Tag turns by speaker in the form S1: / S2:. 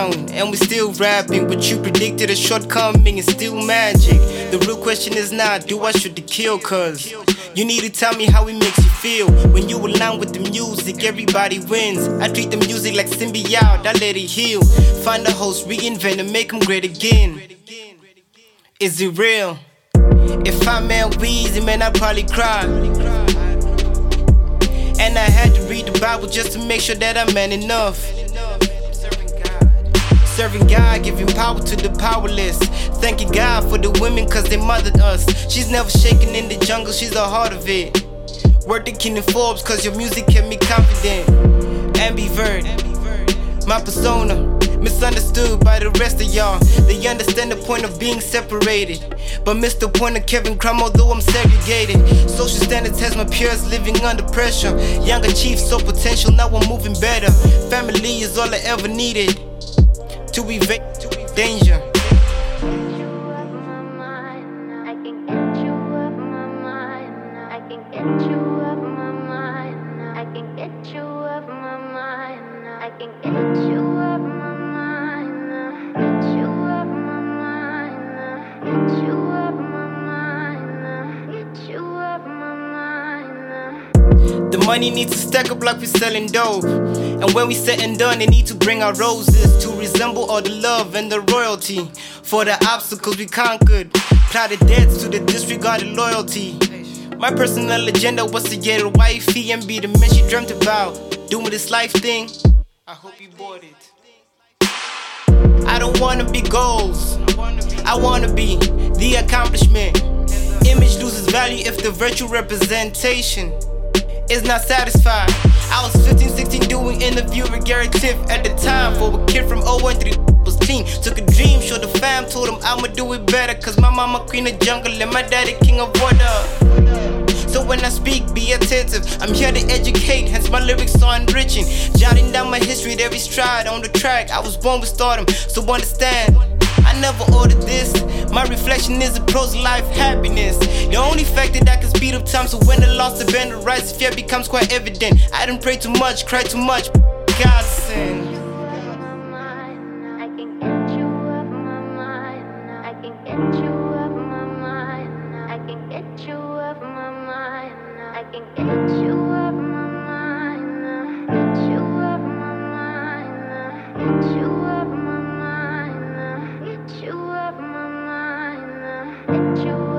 S1: young and we still rapping, but you predicted a shortcoming and still magic. The real question is not, do I should to kill? Cause you need to tell me how it makes you feel. When you align with the music, everybody wins. I treat the music like symbiote, I let it heal. Find a host, reinvent and make them great again. Is it real? If I met Weezy, man, I'd probably cry. And I had to read the Bible just to make sure that I'm man enough. Serving God, giving power to the powerless. Thanking God for the women cause they mothered us. She's never shaken in the jungle, she's the heart of it. Word to King and Forbes cause your music kept me confident. Ambivert, my persona, misunderstood by the rest of y'all. They understand the point of being separated, but miss the point of Kevin Crumb, although I'm segregated. Social standards has my peers living under pressure. Young achieve so potential, now I'm moving better. Family is all I ever needed to evade danger. The money needs to stack up like we selling dope. And when we said and done, they need to bring our roses to resemble all the love and the royalty. For the obstacles we conquered, plotted debts to the disregarded loyalty. My personal agenda was to get a wifey and be the man she dreamt about. Doing this life thing, I hope you bought it. I don't wanna be goals, I wanna be the accomplishment. Image loses value if the virtual representation is not satisfied. I was 15, 16 doing interview with Gary Tiff at the time. For a kid from 013 was clean. Took a dream, showed the fam, told him I'ma do it better. Cause my mama queen of jungle and my daddy king of water. So when I speak, be attentive. I'm here to educate, hence my lyrics are enriching. Jotting down my history at every stride on the track. I was born with stardom, so understand, I never ordered this. My reflection is a pros life happiness. The only fact that I can speed up time, so when the loss of bend the rise, fear becomes quite evident. I didn't pray too much, cry too much. God send.
S2: You